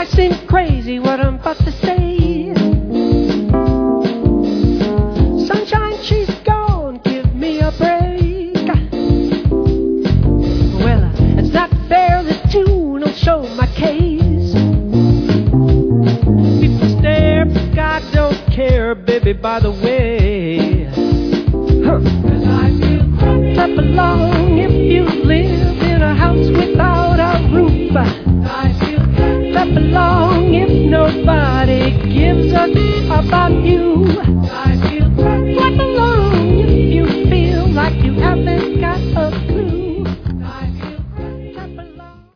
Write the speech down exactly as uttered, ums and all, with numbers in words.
might seem crazy what I'm about to say. Sunshine, she's gone, give me a break. Well, it's not fair, this tune will show my case. People stare, but God don't care, baby, by the way. Huh. Clap along if you live in a house without a roof. Clap along